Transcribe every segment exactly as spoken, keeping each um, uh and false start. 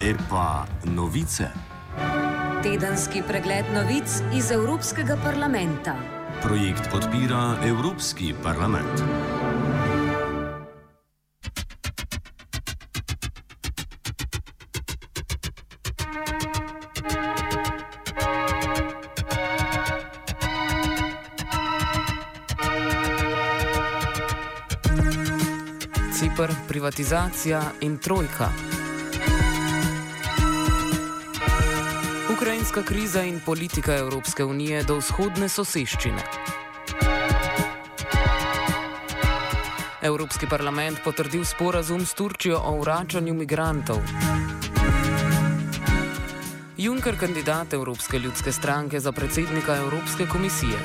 Zdaj pa novice. Tedenski pregled novic iz Evropskega parlamenta. Projekt podpira Evropski parlament. Ciper, privatizacija in trojka. Ukrajinska kriza in politika Evropske unije do vzhodne soseščine. Evropski parlament potrdil sporazum s Turčijo o vračanju migrantov. Juncker kandidat Evropske ljudske stranke za predsednika Evropske komisije.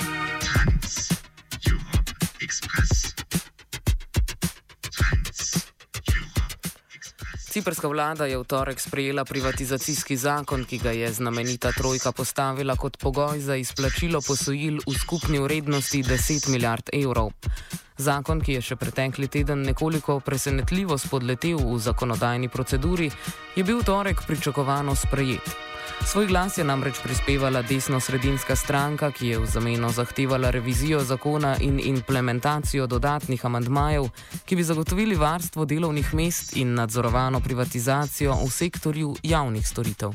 Ciprska vlada je v torek sprejela privatizacijski zakon, ki ga je znamenita trojka postavila kot pogoj za izplačilo posojil v skupni vrednosti deset milijard evrov. Zakon, ki je še pretekli teden nekoliko presenetljivo spodletel v zakonodajni proceduri, je bil v torek pričakovano sprejet. Svoj glas je namreč prispevala desno-sredinska stranka, ki je v zameno zahtevala revizijo zakona in implementacijo dodatnih amandmajev, ki bi zagotovili varstvo delovnih mest in nadzorovano privatizacijo v sektorju javnih storitev.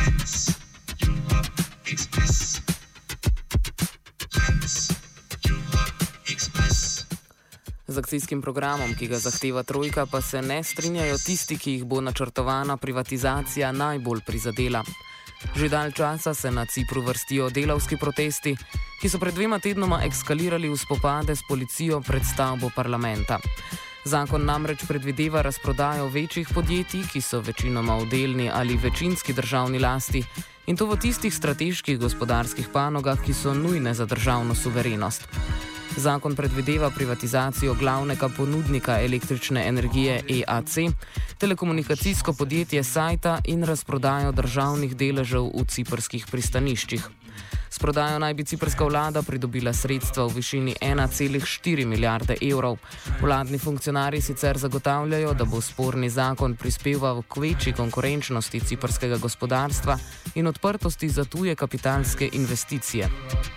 Z akcijskim programom, ki ga zahteva trojka, pa se ne strinjajo tisti, ki jih bo načrtovana privatizacija najbolj prizadela. Že dalj časa se na Cipru vrstijo delavski protesti, ki so pred dvema tednoma ekskalirali v spopade s policijo pred stavbo parlamenta. Zakon namreč predvideva razprodajo večjih podjetij, ki so večinoma v delni ali večinski državni lasti, in to v tistih strateških gospodarskih panogah, ki so nujne za državno suverenost. Zakon predvideva privatizacijo glavnega ponudnika električne energije E A C, telekomunikacijsko podjetje Sajta in razprodajo državnih deležev v ciprskih pristaniščih. S prodajo naj bi ciprska vlada pridobila sredstva v višini ena cela štiri milijarde evrov. Vladni funkcionarji sicer zagotavljajo, da bo sporni zakon prispeval k večji konkurenčnosti ciprskega gospodarstva in odprtosti za tuje kapitalske investicije.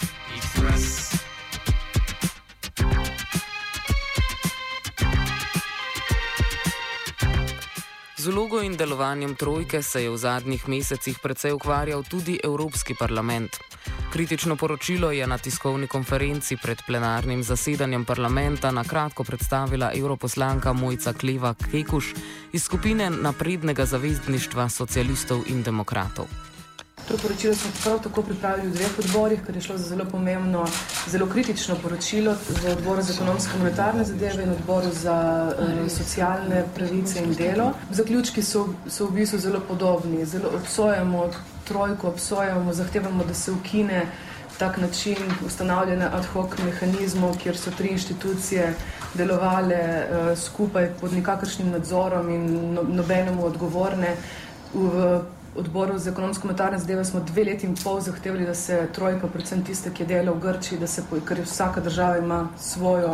Z vlogo in delovanjem trojke se je v zadnjih mesecih precej ukvarjal tudi Evropski parlament. Kritično poročilo je na tiskovni konferenci pred plenarnim zasedanjem parlamenta na kratko predstavila europoslanka Mojca Kleva Kekuš iz skupine Naprednega zavezništva socialistov in demokratov. To poročilo smo prav tako pripravili v dveh odborih, ker je šlo za zelo pomembno, zelo kritično poročilo v odboru za ekonomske in monetarne zadeve in odboru za uh, socialne pravice in delo. Zaključki so, so v bistvu zelo podobni. Zelo obsojamo trojko, obsojamo, zahtevamo, da se ukine tak način ustanavljanja ad hoc mehanizmov, kjer so tri inštitucije delovale uh, skupaj pod nikakršnim nadzorom in no, nobenemu odgovorne. V odboru za ekonomsko-monetarne zadeve smo dve leti in pol zahtevali, da se trojka, predvsem tiste, ki je delala v Grčiji, da se, ker vsaka država ima svojo,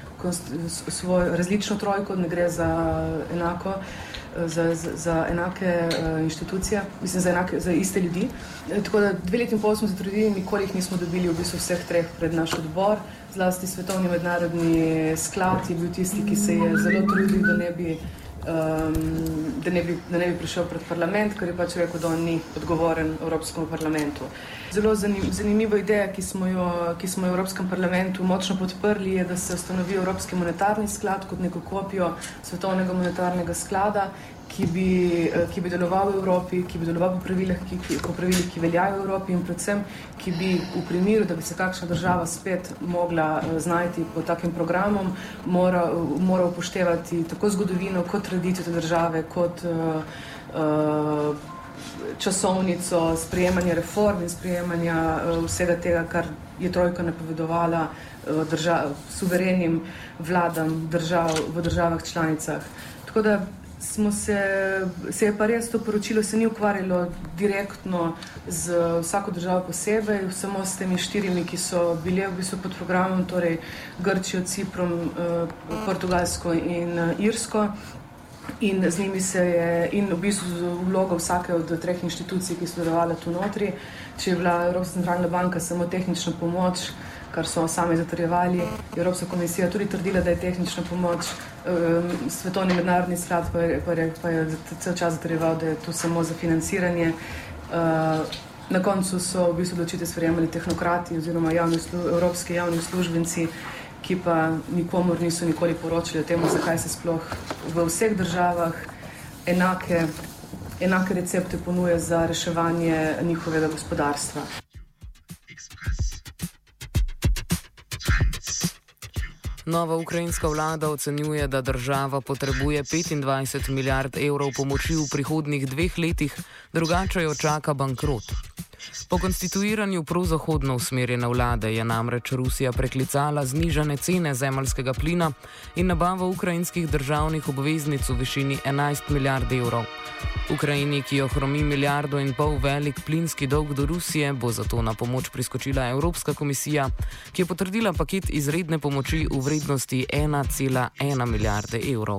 svojo različno trojko, ne gre za enako, za, za, za enake uh, inštitucije, mislim, za, enake, za iste ljudi. Tako da dve leti in pol smo se trudili, nikoli jih nismo dobili v bistvu vseh treh pred naš odbor. Zlasti Svetovni mednarodni sklad je bil tisti, ki se je zelo trudil, da ne bi Um, da, ne bi, da ne bi prišel pred parlament, ker je pač rekel, da on ni odgovoren Evropskemu parlamentu. Zelo zanim, zanimiva ideja, ki smo, jo, ki smo jo v Evropskem parlamentu močno podprli, je, da se ustanovi Evropski monetarni sklad kot neko kopijo Svetovnega monetarnega sklada, ki bi, ki bi deloval v Evropi, ki bi deloval po pravilih, ki, ki, po pravilih, ki veljajo v Evropi in predvsem, ki bi v primeru, da bi se kakšna država spet mogla znajti pod takim programom, mora, mora upoštevati tako zgodovino, kot tradicijo te države, kot uh, uh, časovnico sprejemanja reform in sprejemanja uh, vsega tega, kar je trojka napovedovala uh, držav, suverenim vladam držav v državah članicah. Tako da smo se, se je pa res to poročilo se ni ukvarjalo direktno z vsako državo posebej, samo s temi štirimi, ki so bile v bistvu pod programom, torej Grčijo, Ciprom, Portugalsko in Irsko. in z njimi se je, in v bistvu vloga vsake od treh inštitucij, ki so delovale tu notri. Če je bila Evropska centralna banka samo tehnična pomoč, kar so sami zatrjevali, Evropska komisija tudi trdila, da je tehnična pomoč, Svetovni mednarodni sklad pa je, pa je, pa je cel čas zatrjeval, da je tu samo za financiranje. Na koncu so v bistvu odločitev sprejemali tehnokrati oziroma javni, evropski javni uslužbenci, ki pa nikomor niso nikoli poročali o tem, zakaj se sploh v vseh državah enake, enake recepte ponuje za reševanje njihovega gospodarstva. Nova ukrajinska vlada ocenjuje, da država potrebuje petindvajset milijard evrov pomoči v prihodnjih dveh letih, drugače jo čaka bankrot. Po konstituiranju prozahodno usmerjene vlade je namreč Rusija preklicala znižane cene zemeljskega plina in nabavo ukrajinskih državnih obveznic v višini enajst milijard evrov. Ukrajini, ki jo hromi milijardo in pol velik plinski dolg do Rusije, bo zato na pomoč priskočila Evropska komisija, ki je potrdila paket izredne pomoči v vrednosti ena cela ena milijarde evrov.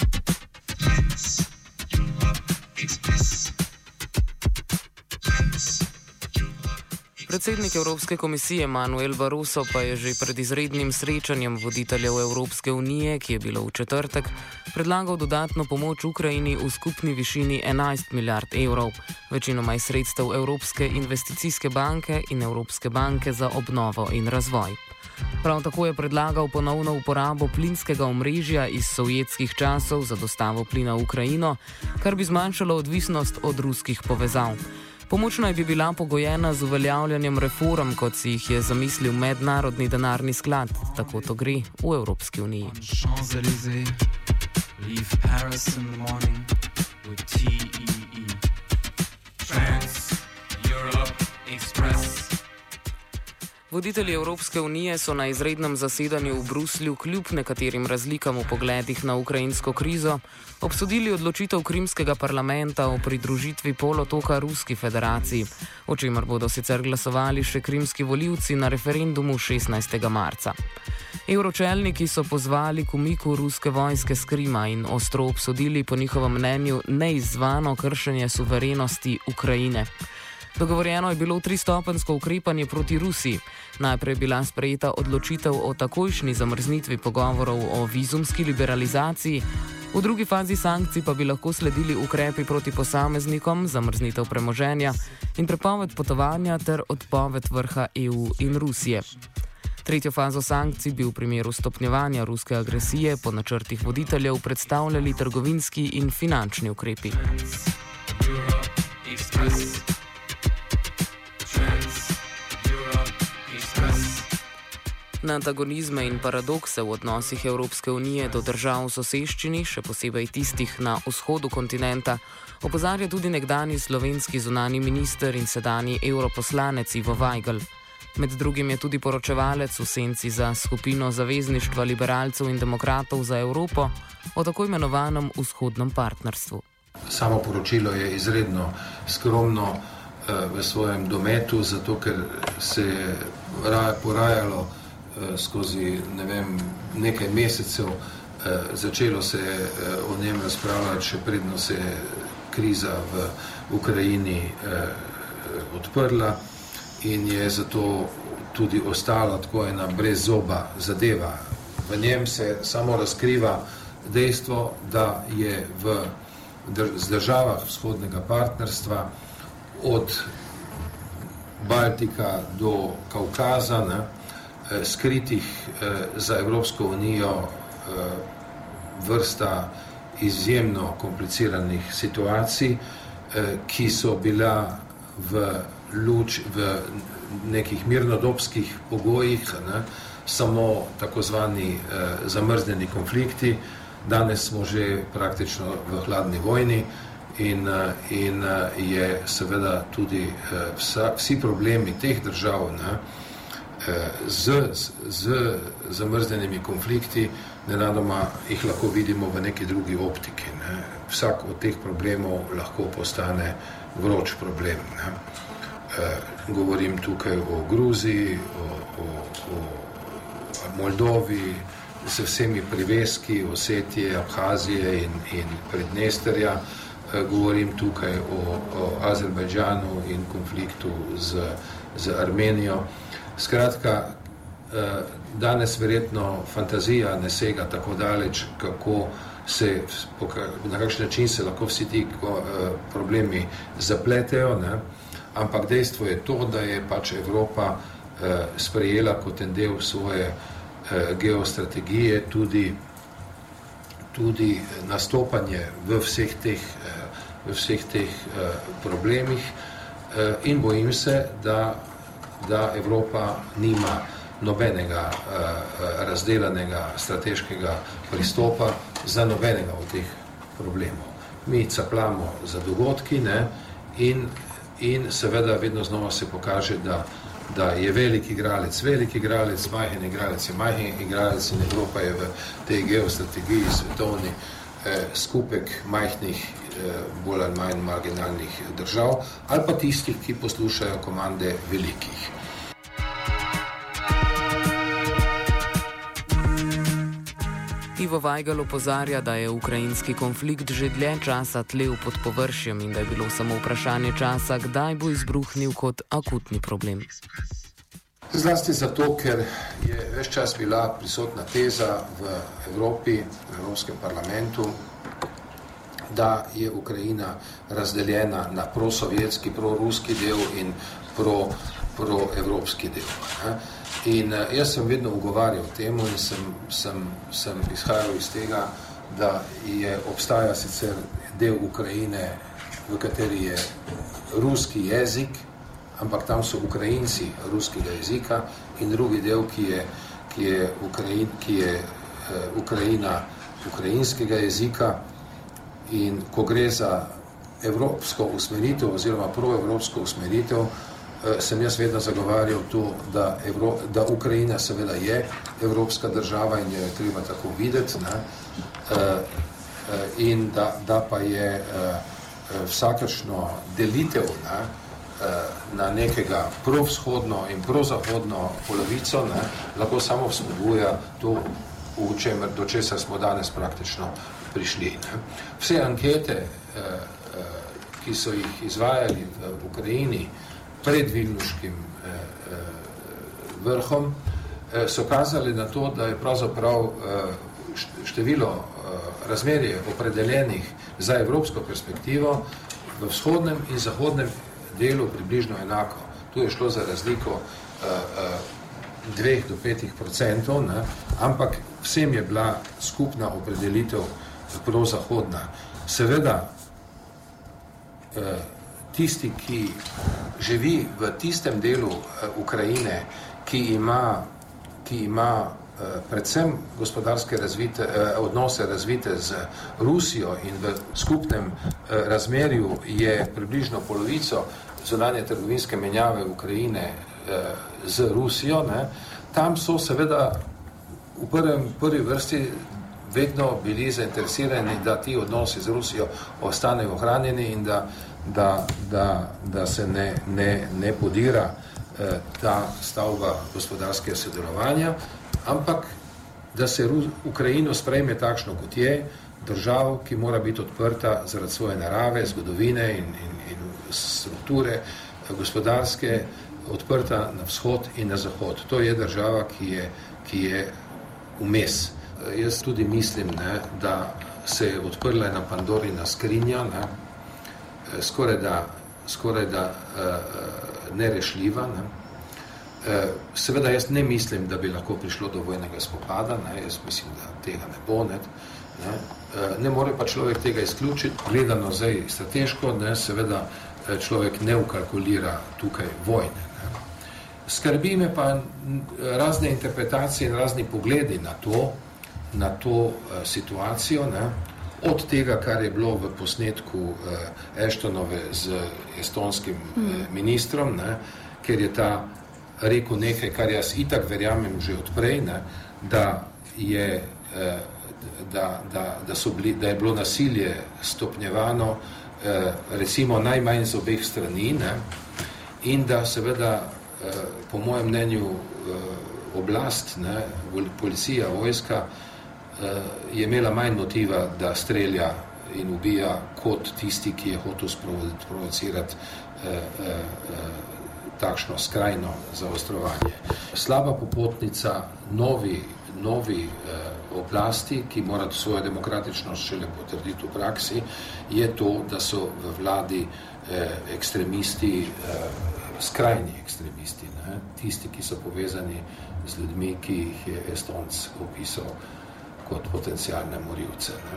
Predsednik Evropske komisije Manuel Barroso pa je že pred izrednim srečanjem voditeljev Evropske unije, ki je bilo v četrtek, predlagal dodatno pomoč Ukrajini v skupni višini enajst milijard evrov, večinoma iz sredstev Evropske investicijske banke in Evropske banke za obnovo in razvoj. Prav tako je predlagal ponovno uporabo plinskega omrežja iz sovjetskih časov za dostavo plina v Ukrajino, kar bi zmanjšalo odvisnost od ruskih povezav. Pomoč naj bi bila pogojena z uveljavljanjem reform, kot si jih je zamislil Mednarodni denarni sklad, tako to gre v Evropski uniji. Voditelji Evropske unije so na izrednem zasedanju v Bruslju kljub nekaterim razlikam v pogledih na ukrajinsko krizo obsodili odločitev krimskega parlamenta o pridružitvi polotoka Ruski federaciji, o čemer bodo sicer glasovali še krimski volivci na referendumu šestnajstega marca. Evročelniki so pozvali k umiku ruske vojske s Krima in ostro obsodili po njihovem mnenju neizzvano kršenje suverenosti Ukrajine. Dogovorjeno je bilo tristopenjsko ukrepanje proti Rusiji. Najprej je bila sprejeta odločitev o takojšnji zamrznitvi pogovorov o vizumski liberalizaciji, v drugi fazi sankcij pa bi lahko sledili ukrepi proti posameznikom, zamrznitev premoženja in prepoved potovanja ter odpoved vrha E U in Rusije. Tretjo fazo sankcij bi v primeru stopnjevanja ruske agresije po načrtih voditeljev predstavljali trgovinski in finančni ukrepi. Na antagonizme in paradokse v odnosih Evropske unije do držav v soseščini, še posebej tistih na vzhodu kontinenta, opozarja tudi nekdanji slovenski zunani minister in sedanji europoslanec Ivo Vajgl. Med drugim je tudi poročevalec v senci za skupino Zavezništva liberalcev in demokratov za Evropo o tako imenovanem vzhodnem partnerstvu. Samo poročilo je izredno skromno v svojem dometu, zato ker se je porajalo skozi ne vem, nekaj mesecev, začelo se je o njem razpravljati, še predno se je kriza v Ukrajini odprla in je zato tudi ostala tako ena brezzoba zadeva. V njem se samo razkriva dejstvo, da je v državah vzhodnega partnerstva od Baltika do Kavkaza, ne, skritih za Evropsko unijo vrsta izjemno kompliciranih situacij, ki so bila v, luč, v nekih mirnodobskih pogojih, ne, samo takozvani zamrznjeni konflikti. Danes smo že praktično v hladni vojni in, in je seveda tudi vsa, vsi problemi teh držav, ne, Z, z zamrznjenimi konflikti, nenadoma jih lahko vidimo v neki drugi optiki. Ne. Vsak od teh problemov lahko postane vroč problem. Ne. E, govorim tukaj o Gruziji, o, o, o Moldovi, z vsemi priveski Osetije, Abhazije in, in Prednesterja. Govorim tukaj o, o Azerbajdžanu in konfliktu z, z Armenijo. Skratka, danes verjetno fantazija ne sega tako daleč, kako se, na kakšen način se lahko vsi ti problemi zapletejo, ne? Ampak dejstvo je to, da je pač Evropa sprejela kot en del svoje geostrategije tudi, tudi nastopanje v vseh teh, v vseh teh problemih in bojim se, da, da Evropa nima nobenega razdelanega strateškega pristopa za nobenega od teh problemov. Mi caplamo za dogodki, ne, in, in seveda vedno znova se pokaže, da, da je velik igralec, velik igralec, majhen igralec je majhen igralec in Evropa je v tej geostrategiji svetovni eh, skupek majhnih, eh, bolj ali manj marginalnih držav ali pa tistih, ki poslušajo komande velikih. Ivo Vajgl opozarja, da je ukrajinski konflikt že dlje časa tlel pod površjem in da je bilo samo vprašanje časa, kdaj bo izbruhnil kot akutni problem. Zlasti zato, ker je ves čas bila prisotna teza v Evropi, v Evropskem parlamentu, da je Ukrajina razdeljena na prosovjetski, proruski del in pro, proevropski del. Ne? In jaz sem vedno ugovarjal temu in sem, sem, sem izhajal iz tega, da je, obstaja sicer del Ukrajine, v kateri je ruski jezik, ampak tam so Ukrajinci ruskega jezika in drugi del, ki je, ki je, Ukrajin, ki je uh, Ukrajina ukrajinskega jezika in ko gre za evropsko usmeritev oziroma proevropsko usmeritev, sem jaz vedno zagovarjal to, da, Evro, da Ukrajina seveda je evropska država in jo je treba tako videti, ne? In da, da pa je vsakršno delitev, ne? Na nekega provzhodno in prozahodno polovico, ne? Lahko samo vzpodbuja to, v čemer, do česar smo danes praktično prišli. Ne? Vse ankete, ki so jih izvajali v Ukrajini pred vilnuškim eh, eh, vrhom, eh, so kazali na to, da je pravzaprav eh, število eh, razmerje opredeljenih za evropsko perspektivo v vzhodnem in zahodnem delu približno enako. Tu je šlo za razliko eh, eh, dveh do petih procentov, ne? Ampak vsem je bila skupna opredelitev prozahodna. Seveda, eh, tisti, ki živi v tistem delu Ukrajine, ki ima, ki ima predvsem gospodarske razvite, odnose razvite z Rusijo in v skupnem razmerju je približno polovico zunanje trgovinske menjave Ukrajine z Rusijo, ne, tam so seveda v prvem, prvi vrsti vedno bili zainteresirani, da ti odnosi z Rusijo ostanejo ohranjeni in da Da, da, da se ne, ne, ne podira eh, ta stavba gospodarskega sodelovanja, ampak da se Ru, Ukrajino sprejme takšno, kot je, državo, ki mora biti odprta zaradi svoje narave, zgodovine in, in, in strukture gospodarske, odprta na vzhod in na zahod. To je država, ki je, ki je vmes. Jaz tudi mislim, ne, da se je odprla ena Pandorina skrinja, ne, skoraj da, skoraj da uh, nerešljiva. Ne. Uh, seveda jaz ne mislim, da bi lahko prišlo do vojnega spopada, ne. Jaz mislim, da tega ne bo. Ne, ne. Uh, ne more pa človek tega izključiti. Gledano zdaj strateško, ne, seveda človek ne ukalkulira tukaj vojne. Ne. Skrbi me pa razne interpretacije in razni pogledi na to, na to uh, situacijo, ne. Od tega, kar je bilo v posnetku eh, Ashtonove z estonskim eh, ministrom, ne, ker je ta rekel nekaj, kar jaz itak verjamem že odprej, ne, da, je, eh, da, da, da, so bili, da je bilo nasilje stopnjevano eh, recimo najmanj z obeh strani, ne, in da seveda eh, po mojem mnenju eh, oblast, ne, policija, vojska, je imela manj motiva, da strelja in ubija, kot tisti, ki je hotel sprovocirati eh, eh, takšno skrajno zaostrovanje. Slaba popotnica novi, novi eh, oblasti, ki mora svojo demokratičnost šele potrditi v praksi, je to, da so v vladi eh, ekstremisti, eh, skrajni ekstremisti, ne? Tisti, ki so povezani z ljudmi, ki jih je Estonc opisal kot potencialne morilce. Ne?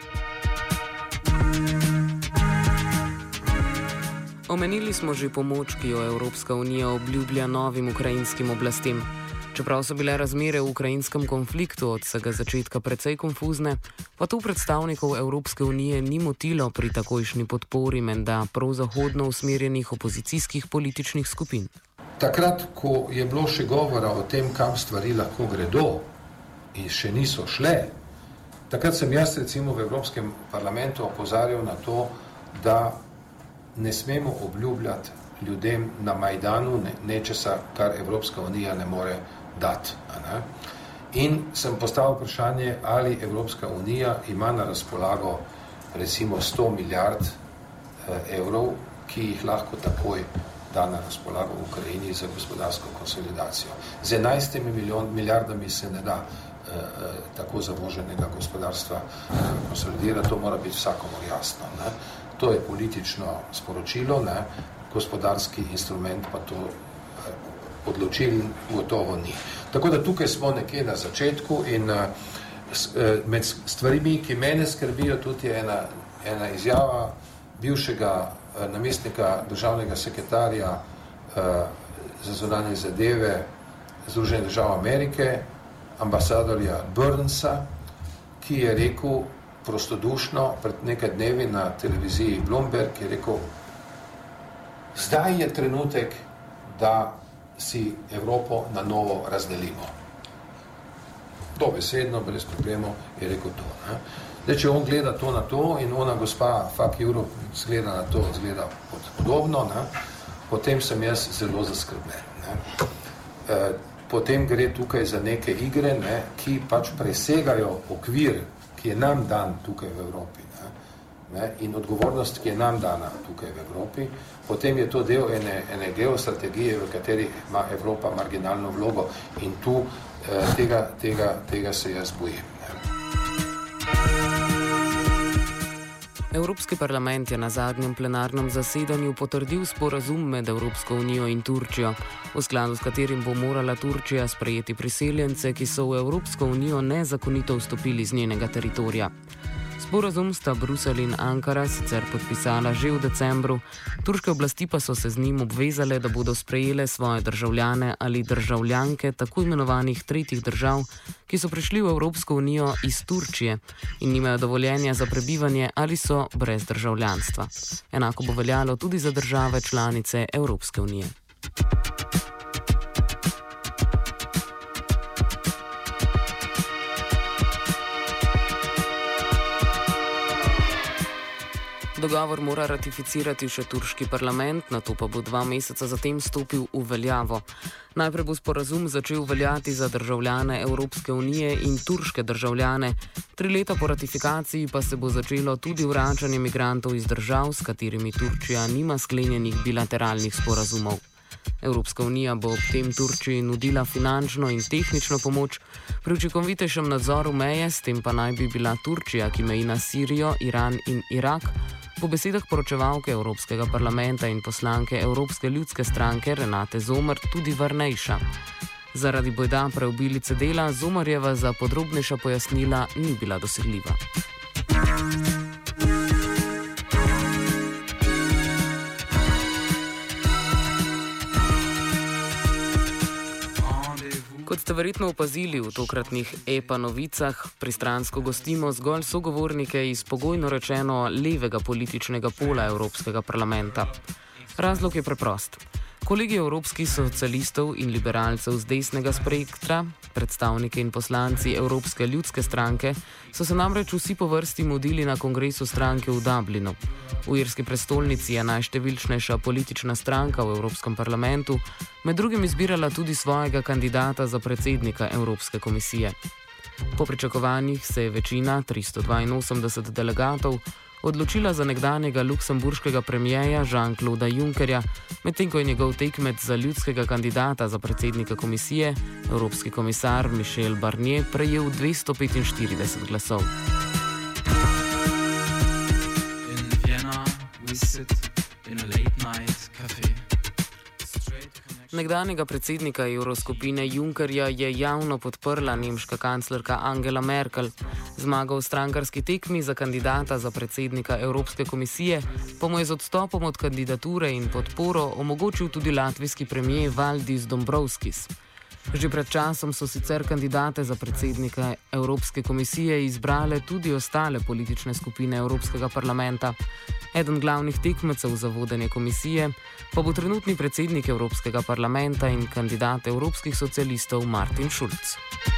Omenili smo že pomoč, ki jo Evropska unija obljublja novim ukrajinskim oblastem. Čeprav so bile razmere v ukrajinskem konfliktu od vsega začetka precej konfuzne, pa to predstavnikov Evropske unije ni motilo pri takojšnji podpori menda prozahodno usmerjenih opozicijskih političnih skupin. Takrat, ko je bilo še govora o tem, kam stvari lahko gredo in še niso šle, takrat sem jaz recimo v Evropskem parlamentu opozarjal na to, da ne smemo obljubljati ljudem na Majdanu ne, nečesa, kar Evropska unija ne more dati. Ne? In sem postavil vprašanje, ali Evropska unija ima na razpolago recimo sto milijard eh, evrov, ki jih lahko takoj da na razpolago v Ukrajini za gospodarsko konsolidacijo. Z enajstimi milijardami se ne da eh, eh, tako zavoženega gospodarstva eh, konsolidira, to mora biti vsakomur jasno. Ne? To je politično sporočilo, ne? Gospodarski instrument pa to eh, odločil gotovo ni. Tako da tukaj smo nekje na začetku in eh, med stvarimi, ki mene skrbijo, tudi je ena, ena izjava bivšega namestnika državnega sekretarja eh, za zunanje zadeve Združenih držav Amerike, ambasadorja Burnsa, ki je rekel prostodušno pred nekaj dnevi na televiziji Bloomberg, je rekel, zdaj je trenutek, da si Evropo na novo razdelimo. Dobesedno, brez problemov, je rekel to. Ne? Zdaj, če on gleda to na to in ona gospa Fuck Europe zgleda na to, zgleda podobno, ne? Potem sem jaz zelo zaskrbljen. Ne? E, potem gre tukaj za neke igre, ne? Ki pač presegajo okvir, ki je nam dan tukaj v Evropi. Ne? Ne? In odgovornost, ki je nam dana tukaj v Evropi, potem je to del ene, ene geostrategije, v kateri ima Evropa marginalno vlogo in tu eh, tega, tega, tega se jaz bojim. Ne? Evropski parlament je na zadnjem plenarnem zasedanju potrdil sporazum med Evropsko unijo in Turčijo, v skladu s katerim bo morala Turčija sprejeti priseljence, ki so v Evropsko unijo nezakonito vstopili z njenega teritorija. Sporazum sta Bruselj in Ankara sicer podpisala že v decembru, turške oblasti pa so se z njim obvezale, da bodo sprejele svoje državljane ali državljanke tako imenovanih tretjih držav, ki so prišli v Evropsko unijo iz Turčije in nimajo dovoljenja za prebivanje ali so brez državljanstva. Enako bo veljalo tudi za države članice Evropske unije. Dogovor mora ratificirati še turški parlament, nato pa bo dva meseca zatem stopil v veljavo. Najprej bo sporazum začel veljati za državljane Evropske unije in turške državljane, tri leta po ratifikaciji pa se bo začelo tudi vračanje migrantov iz držav, s katerimi Turčija nima sklenjenih bilateralnih sporazumov. Evropska unija bo ob tem Turčiji nudila finančno in tehnično pomoč pri učinkovitejšem nadzoru meje, s tem pa naj bi bila Turčija, ki meji na Sirijo, Iran in Irak, po besedah poročevalke Evropskega parlamenta in poslanke Evropske ljudske stranke Renate Zomer tudi varnejša. Zaradi bojda preobilice dela Zomarjeva za podrobnejša pojasnila ni bila dosegljiva. Kot ste verjetno opazili v tokratnih E P A novicah, pristransko gostimo zgolj sogovornike iz pogojno rečeno levega političnega pola Evropskega parlamenta. Razlog je preprost. Kolegi evropskih socialistov in liberalcev z desnega spektra, predstavniki in poslanci Evropske ljudske stranke, so se namreč vsi po vrsti mudili na kongresu stranke v Dublinu. V irski prestolnici je najštevilčnejša politična stranka v Evropskem parlamentu, med drugim izbirala tudi svojega kandidata za predsednika Evropske komisije. Po pričakovanjih se je večina, tristo dvainosemdeset delegatov, odločila za nekdanjega luksemburškega premijeja Jean-Clauda Junckerja, medtem ko je njegov tekmec za ljudskega kandidata za predsednika komisije, evropski komisar Michel Barnier, prejel dvesto petinštirideset glasov. In Vienna we sit in a late night cafe. Nekdanjega predsednika evroskupine Junckerja je javno podprla nemška kanclerka Angela Merkel. Zmaga v strankarski tekmi za kandidata za predsednika Evropske komisije pa mu je z odstopom od kandidature in podporo omogočil tudi latvijski premijer Valdis Dombrovskis. Že pred časom so sicer kandidate za predsednika Evropske komisije izbrale tudi ostale politične skupine Evropskega parlamenta. Eden glavnih tekmecev za vodenje komisije pa bo trenutni predsednik Evropskega parlamenta in kandidat evropskih socialistov Martin Schulz.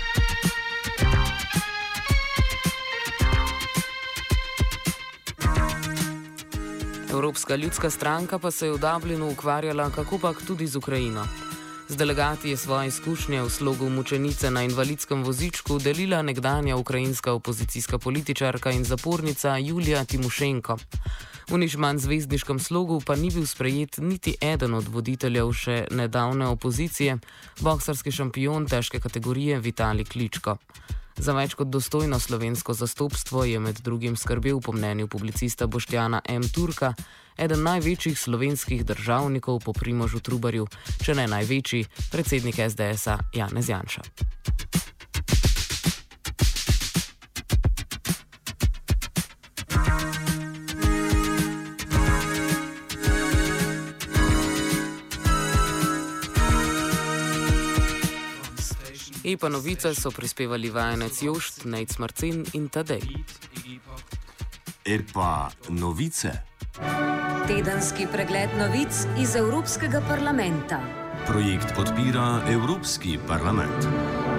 Evropska ljudska stranka pa se je v Dublinu ukvarjala kakopak tudi z Ukrajino. Z delegati je svoje izkušnje v slogu mučenice na invalidskem vozičku delila nekdanja ukrajinska opozicijska političarka in zapornica Julija Timošenko. V nič manj zvezdniškem slogu pa ni bil sprejet niti eden od voditeljev še nedavne opozicije, boksarski šampion težke kategorije Vitalij Kličko. Za več kot dostojno slovensko zastopstvo je med drugim skrbel po mnenju publicista Boštjana M. Turka, eden največjih slovenskih državnikov po Primožu Trubarju, če ne največji, predsednik es de es-a Janez Janša. E pa novice so prispevali vajenec Jošt, Nejc Marcin in Tadej. E pa novice. Tedenski pregled novic iz Evropskega parlamenta. Projekt podpira Evropski parlament.